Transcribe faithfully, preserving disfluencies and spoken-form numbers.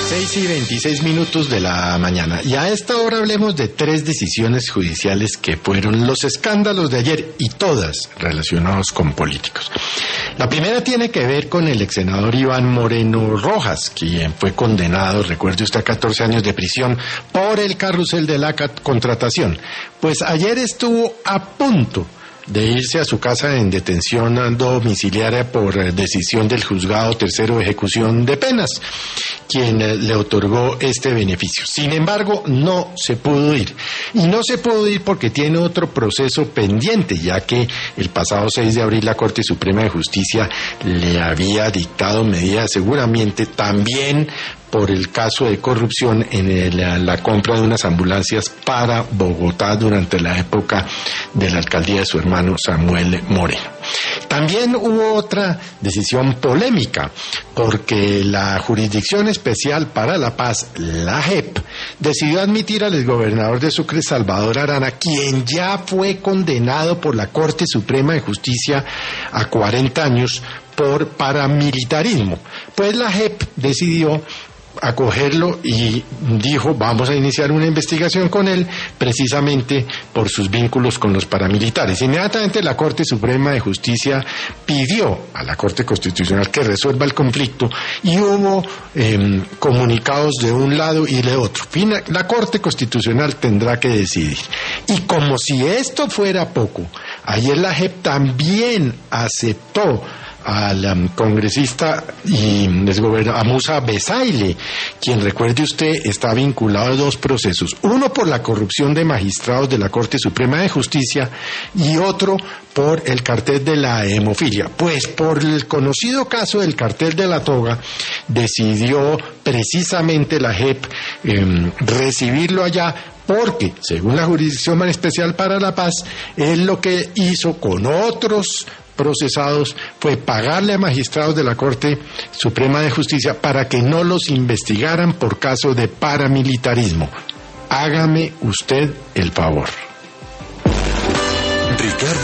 seis y veintiséis minutos de la mañana. Y a esta hora hablemos de tres decisiones judiciales que fueron los escándalos de ayer y todas relacionados con políticos. La primera tiene que ver con el ex senador Iván Moreno Rojas, quien fue condenado, recuerde usted, a catorce años de prisión por el carrusel de la contratación. Pues ayer estuvo a punto de irse a su casa en detención domiciliaria por decisión del juzgado tercero de ejecución de penas, quien le otorgó este beneficio. Sin embargo, no se pudo ir. Y no se pudo ir porque tiene otro proceso pendiente, ya que el pasado seis de abril la Corte Suprema de Justicia le había dictado medidas seguramente también por el caso de corrupción en el, la compra de unas ambulancias para Bogotá durante la época de la alcaldía de su hermano Samuel Moreno. También hubo otra decisión polémica, porque la Jurisdicción Especial para la Paz, la J E P, decidió admitir al exgobernador de Sucre, Salvador Arana, quien ya fue condenado por la Corte Suprema de Justicia a cuarenta años por paramilitarismo. Pues la J E P decidió acogerlo y dijo, vamos a iniciar una investigación con él precisamente por sus vínculos con los paramilitares. Inmediatamente la Corte Suprema de Justicia pidió a la Corte Constitucional que resuelva el conflicto y hubo eh, comunicados de un lado y de otro. La Corte Constitucional tendrá que decidir. Y como si esto fuera poco, ayer la J E P también aceptó al um, congresista y exgobernador Musa Bezaile, quien, recuerde usted, está vinculado a dos procesos, uno por la corrupción de magistrados de la Corte Suprema de Justicia y otro por el cartel de la hemofilia. Pues por el conocido caso del cartel de la toga, decidió precisamente la J E P eh, recibirlo allá, porque, según la Jurisdicción Especial para la Paz, él lo que hizo con otros procesados fue pagarle a magistrados de la Corte Suprema de Justicia para que no los investigaran por caso de paramilitarismo. Hágame usted el favor. Ricardo